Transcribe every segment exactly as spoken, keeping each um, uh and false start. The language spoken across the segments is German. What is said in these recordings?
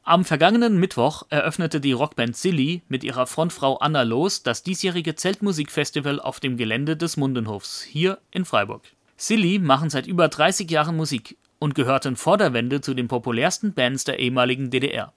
Am vergangenen Mittwoch eröffnete die Rockband Silly mit ihrer Frontfrau Anna Loos das diesjährige Zeltmusikfestival auf dem Gelände des Mundenhofs, hier in Freiburg. Silly machen seit über dreißig Jahren Musik und gehörten vor der Wende zu den populärsten Bands der ehemaligen D D R.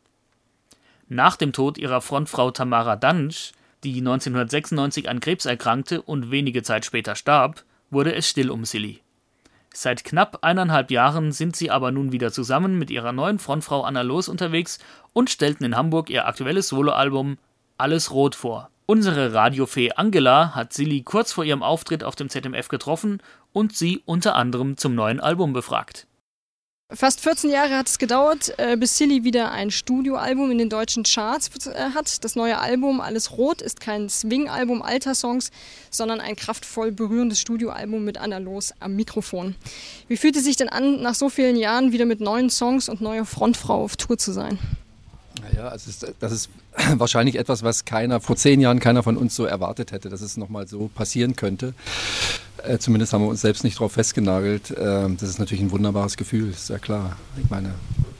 Nach dem Tod ihrer Frontfrau Tamara Dansch, die neunzehnhundertsechsundneunzig an Krebs erkrankte und wenige Zeit später starb, wurde es still um Silly. Seit knapp eineinhalb Jahren sind sie aber nun wieder zusammen mit ihrer neuen Frontfrau Anna Loos unterwegs und stellten in Hamburg ihr aktuelles Soloalbum Alles Rot vor. Unsere Radiofee Angela hat Silly kurz vor ihrem Auftritt auf dem Z M F getroffen und sie unter anderem zum neuen Album befragt. Fast vierzehn Jahre hat es gedauert, bis Silly wieder ein Studioalbum in den deutschen Charts hat. Das neue Album Alles Rot ist kein Swing-Album alter Songs, sondern ein kraftvoll berührendes Studioalbum mit Anna Loos am Mikrofon. Wie fühlt es sich denn an, nach so vielen Jahren wieder mit neuen Songs und neuer Frontfrau auf Tour zu sein? Naja, also ist, das ist wahrscheinlich etwas, was keiner vor zehn Jahren keiner von uns so erwartet hätte, dass es nochmal so passieren könnte. Äh, zumindest haben wir uns selbst nicht darauf festgenagelt. Äh, das ist natürlich ein wunderbares Gefühl, ist ja klar. Ich meine,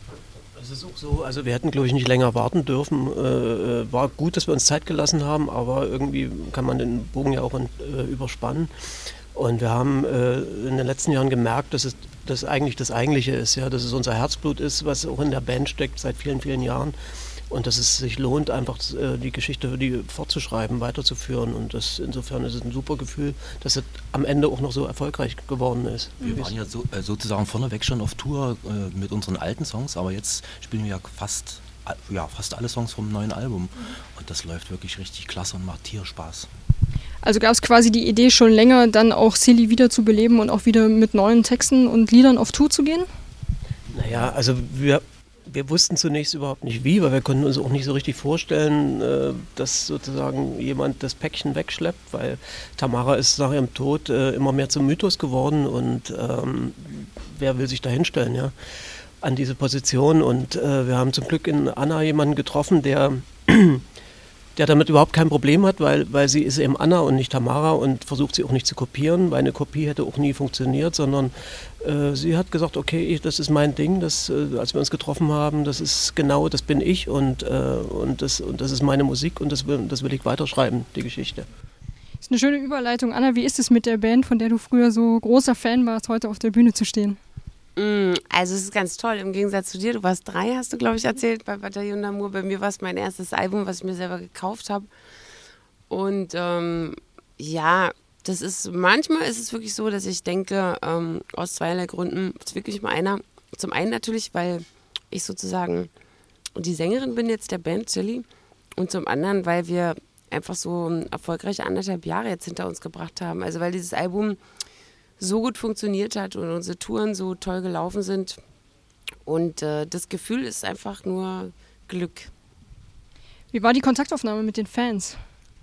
es ist auch so, also wir hätten, glaube ich, nicht länger warten dürfen. Äh, war gut, dass wir uns Zeit gelassen haben, aber irgendwie kann man den Bogen ja auch in, äh, überspannen. Und wir haben äh, in den letzten Jahren gemerkt, dass es das eigentlich das Eigentliche ist, ja, dass es unser Herzblut ist, was auch in der Band steckt seit vielen, vielen Jahren. Und dass es sich lohnt, einfach äh, die Geschichte die fortzuschreiben, weiterzuführen. Und das, insofern ist es ein super Gefühl, dass es am Ende auch noch so erfolgreich geworden ist. Wir waren ja so, äh, sozusagen vorneweg schon auf Tour äh, mit unseren alten Songs, aber jetzt spielen wir ja fast, äh, ja fast alle Songs vom neuen Album. Und das läuft wirklich richtig klasse und macht Tierspaß. Also gab es quasi die Idee schon länger, dann auch Silly wieder zu beleben und auch wieder mit neuen Texten und Liedern auf Tour zu gehen? Naja, also wir, wir wussten zunächst überhaupt nicht wie, weil wir konnten uns auch nicht so richtig vorstellen, äh, dass sozusagen jemand das Päckchen wegschleppt, weil Tamara ist nach ihrem Tod äh, immer mehr zum Mythos geworden und ähm, wer will sich da hinstellen, ja, an diese Position. Und äh, wir haben zum Glück in Anna jemanden getroffen, der... der damit überhaupt kein Problem hat, weil, weil sie ist eben Anna und nicht Tamara und versucht sie auch nicht zu kopieren, weil eine Kopie hätte auch nie funktioniert, sondern äh, sie hat gesagt, okay, ich, das ist mein Ding, das, äh, als wir uns getroffen haben, das ist genau, das bin ich und, äh, und, das, und das ist meine Musik und das will, das will ich weiterschreiben, die Geschichte. Das ist eine schöne Überleitung. Anna, wie ist es mit der Band, von der du früher so großer Fan warst, heute auf der Bühne zu stehen? Also es ist ganz toll, im Gegensatz zu dir, du warst drei, hast du glaube ich erzählt, bei Bataillon d'Amour. Bei mir war es mein erstes Album, was ich mir selber gekauft habe. Und ähm, ja, das ist, manchmal ist es wirklich so, dass ich denke, ähm, aus zweierlei Gründen, das ist wirklich mal einer. Zum einen natürlich, weil ich sozusagen die Sängerin bin jetzt der Band Silly und zum anderen, weil wir einfach so erfolgreiche anderthalb Jahre jetzt hinter uns gebracht haben. Also weil dieses Album so gut funktioniert hat und unsere Touren so toll gelaufen sind. Und äh, das Gefühl ist einfach nur Glück. Wie war die Kontaktaufnahme mit den Fans?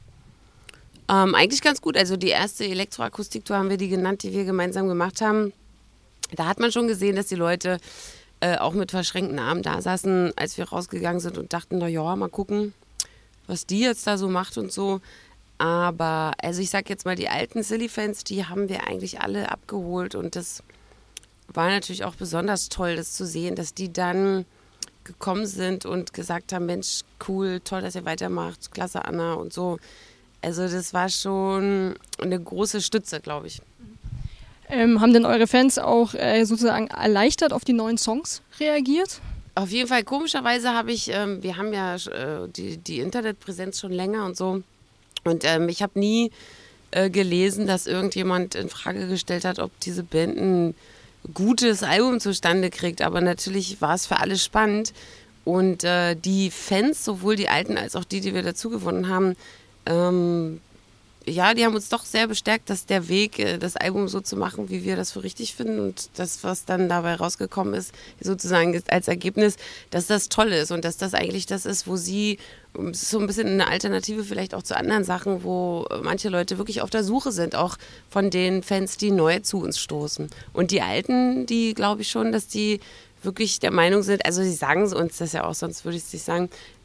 Ähm, eigentlich ganz gut. Also die erste Elektroakustiktour haben wir die genannt, die wir gemeinsam gemacht haben. Da hat man schon gesehen, dass die Leute äh, auch mit verschränkten Armen da saßen, als wir rausgegangen sind und dachten, na ja, mal gucken, was die jetzt da so macht und so. Aber, also ich sag jetzt mal, die alten Silly-Fans, die haben wir eigentlich alle abgeholt und das war natürlich auch besonders toll, das zu sehen, dass die dann gekommen sind und gesagt haben, Mensch, cool, toll, dass ihr weitermacht, klasse Anna und so. Also das war schon eine große Stütze, glaube ich. Ähm, haben denn eure Fans auch äh, sozusagen erleichtert auf die neuen Songs reagiert? Auf jeden Fall, komischerweise habe ich, ähm, wir haben ja äh, die, die Internetpräsenz schon länger und so. Und ähm, ich habe nie äh, gelesen, dass irgendjemand in Frage gestellt hat, ob diese Band ein gutes Album zustande kriegt. Aber natürlich war es für alle spannend. Und äh, die Fans, sowohl die alten als auch die, die wir dazu gewonnen haben, ähm, ja, die haben uns doch sehr bestärkt, dass der Weg, äh, das Album so zu machen, wie wir das für richtig finden und das, was dann dabei rausgekommen ist, sozusagen als Ergebnis, dass das toll ist und dass das eigentlich das ist, wo sie so ein bisschen eine Alternative vielleicht auch zu anderen Sachen, wo manche Leute wirklich auf der Suche sind, auch von den Fans, die neu zu uns stoßen. Und die Alten, die glaube ich schon, dass die wirklich der Meinung sind, also sie sagen es uns das ja auch, sonst würde ich es nicht sagen,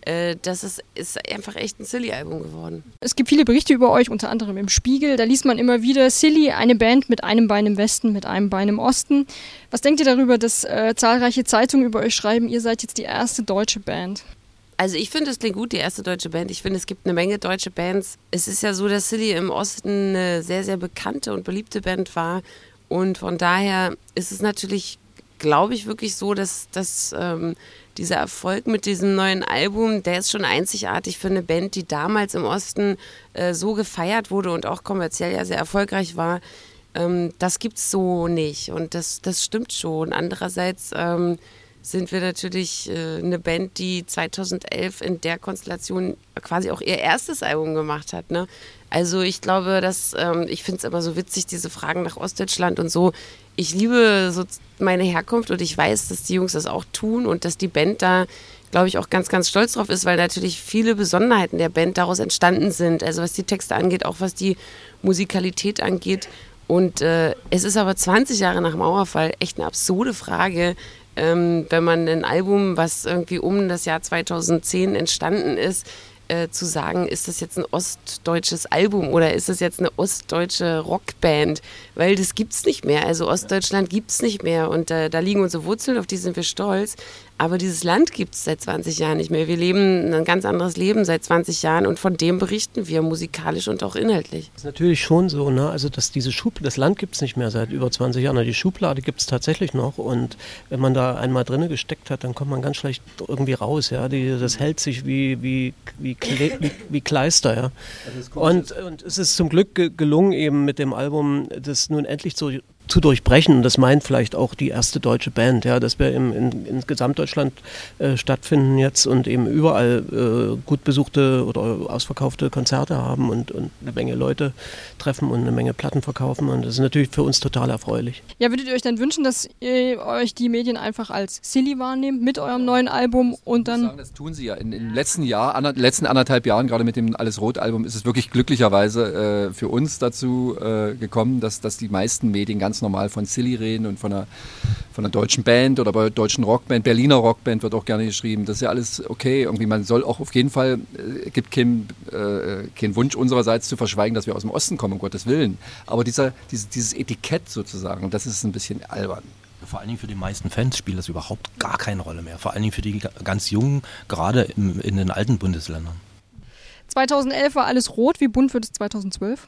äh, das ist, ist einfach echt ein Silly-Album geworden. Es gibt viele Berichte über euch, unter anderem im Spiegel. Da liest man immer wieder, Silly, eine Band mit einem Bein im Westen, mit einem Bein im Osten. Was denkt ihr darüber, dass äh, zahlreiche Zeitungen über euch schreiben, ihr seid jetzt die erste deutsche Band? Also ich finde, es klingt gut, die erste deutsche Band. Ich finde, es gibt eine Menge deutsche Bands. Es ist ja so, dass Silly im Osten eine sehr, sehr bekannte und beliebte Band war. Und von daher ist es natürlich, glaube ich, wirklich so, dass, dass ähm, dieser Erfolg mit diesem neuen Album, der ist schon einzigartig für eine Band, die damals im Osten äh, so gefeiert wurde und auch kommerziell ja sehr erfolgreich war. Ähm, das gibt's so nicht und das, das stimmt schon. Andererseits ähm, sind wir natürlich äh, eine Band, die zweitausendelf in der Konstellation quasi auch ihr erstes Album gemacht hat. Ne? Also ich glaube, dass ähm, ich finde es immer so witzig, diese Fragen nach Ostdeutschland und so. Ich liebe so meine Herkunft und ich weiß, dass die Jungs das auch tun und dass die Band da, glaube ich, auch ganz, ganz stolz drauf ist, weil natürlich viele Besonderheiten der Band daraus entstanden sind. Also was die Texte angeht, auch was die Musikalität angeht. Und äh, es ist aber zwanzig Jahre nach Mauerfall echt eine absurde Frage, ähm, wenn man ein Album, was irgendwie um das Jahr zweitausendzehn entstanden ist, Äh, zu sagen, ist das jetzt ein ostdeutsches Album oder ist das jetzt eine ostdeutsche Rockband? Weil das gibt's nicht mehr. Also Ostdeutschland gibt's nicht mehr und äh, da liegen unsere Wurzeln, auf die sind wir stolz. Aber dieses Land gibt's seit zwanzig Jahren nicht mehr. Wir leben ein ganz anderes Leben seit zwanzig Jahren und von dem berichten wir musikalisch und auch inhaltlich. Das ist natürlich schon so, ne? Also dass diese Schublade, das Land gibt es nicht mehr seit über zwanzig Jahren. Die Schublade gibt es tatsächlich noch und wenn man da einmal drinne gesteckt hat, dann kommt man ganz schlecht irgendwie raus. Ja? Die, das hält sich wie, wie, wie, Kle wie, wie Kleister. Ja? Und, und es ist zum Glück ge gelungen, eben mit dem Album das nun endlich zu zu durchbrechen. Das meint vielleicht auch die erste deutsche Band, ja, dass wir im, in, in Gesamtdeutschland äh, stattfinden jetzt und eben überall äh, gut besuchte oder ausverkaufte Konzerte haben und, und eine Menge Leute treffen und eine Menge Platten verkaufen und das ist natürlich für uns total erfreulich. Ja, würdet ihr euch dann wünschen, dass ihr euch die Medien einfach als Silly wahrnehmt mit eurem neuen Album und dann... Ich muss sagen, das tun sie ja. In den letzten Jahr, ander, letzten anderthalb Jahren, gerade mit dem Alles Rot-Album, ist es wirklich glücklicherweise äh, für uns dazu äh, gekommen, dass, dass die meisten Medien ganz normal von Silly reden und von einer, von einer deutschen Band oder bei deutschen Rockband, Berliner Rockband wird auch gerne geschrieben. Das ist ja alles okay. Irgendwie man soll auch auf jeden Fall, es äh, gibt keinen äh, kein Wunsch unsererseits zu verschweigen, dass wir aus dem Osten kommen, um Gottes Willen. Aber dieser, dieses, dieses Etikett sozusagen, das ist ein bisschen albern. Vor allen Dingen für die meisten Fans spielt das überhaupt gar keine Rolle mehr. Vor allen Dingen für die ganz Jungen, gerade im, in den alten Bundesländern. zweitausendelf war Alles Rot. Wie bunt wird es zweitausendzwölf?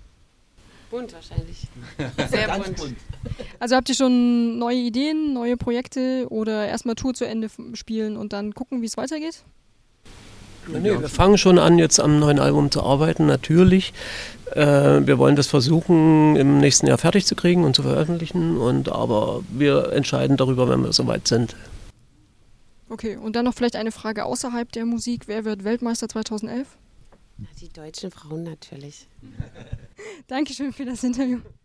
Bunt wahrscheinlich. Sehr bunt. bunt. Also habt ihr schon neue Ideen, neue Projekte oder erstmal Tour zu Ende spielen und dann gucken, wie es weitergeht? Nee, wir fangen schon an, jetzt am neuen Album zu arbeiten, natürlich. Äh, wir wollen das versuchen, im nächsten Jahr fertig zu kriegen und zu veröffentlichen, und aber wir entscheiden darüber, wenn wir soweit sind. Okay, und dann noch vielleicht eine Frage außerhalb der Musik. Wer wird Weltmeister zweitausendelf? Die deutschen Frauen natürlich. Dankeschön für das Interview.